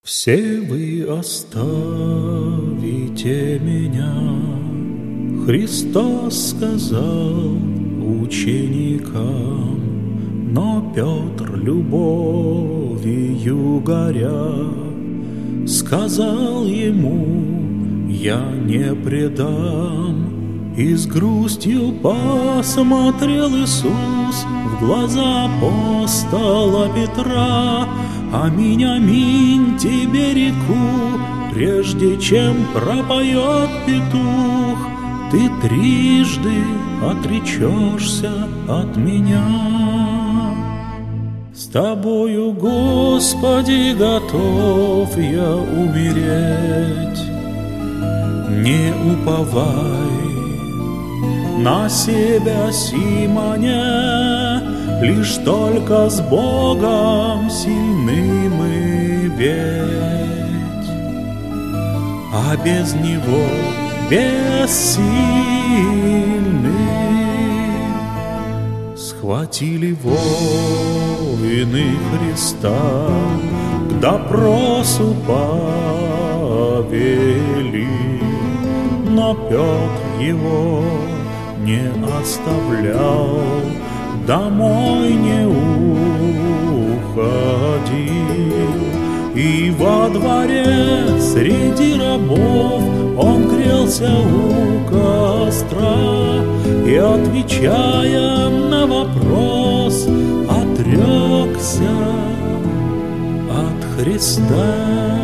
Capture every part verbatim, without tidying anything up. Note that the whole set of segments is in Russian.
Все вы оставите меня, Христос сказал ученикам, но Петр любовью горя сказал ему: я не предам. И с грустью посмотрел Иисус в глаза апостола Петра: аминь, аминь тебе реку, прежде чем пропоет петух, ты трижды отречешься от меня. С тобою, Господи, готов я умереть. Не уповай на себя, Симоне, лишь только с Богом сильны мы ведь, а без Него бессильны. Схватили воины Христа, к допросу повели, но Петр его не оставлял, домой не уходил. И во дворе среди рабов он грелся у костра и, отвечая на вопрос, отрекся от Христа.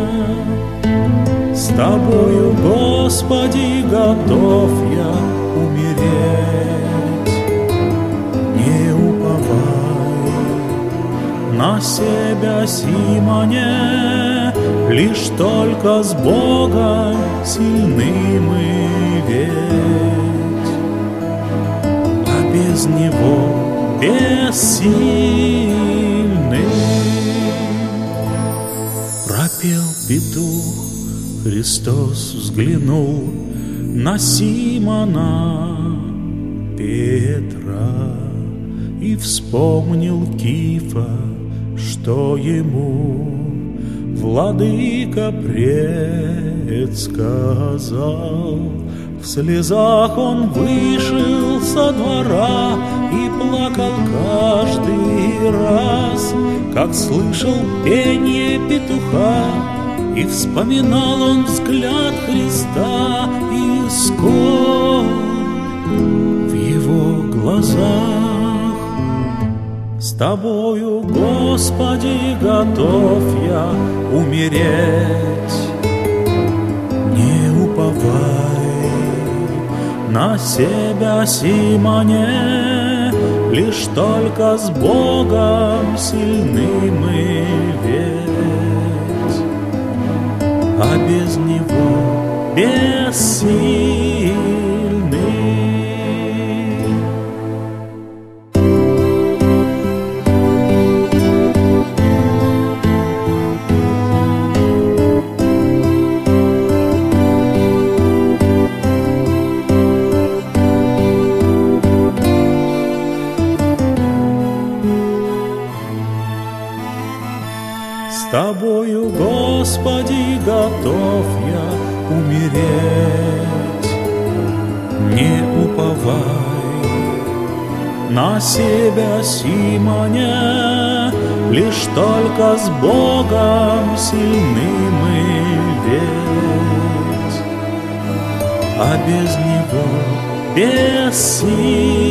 С тобою, Господи, готов я умереть. Не уповай на себя, Симоне, лишь только с Богом сильны мы ведь, а без Него бессильны. Пропел петух, Христос взглянул на Симона Петра и вспомнил Кифа, что ему Владыка предсказал. В слезах он вышел со двора и плакал каждый раз, как слышал пение петуха, и вспоминал он взгляд Христа и скорбь в его глазах. С тобою, Господи, готов я умереть. Не уповай на себя, Симоне, лишь только с Богом сильны мы ведь, а без Него бессильны. С тобою, Господи, готов я умереть. Не уповай на себя, Симоне, лишь только с Богом сильны мы ведь, а без Него бессильны.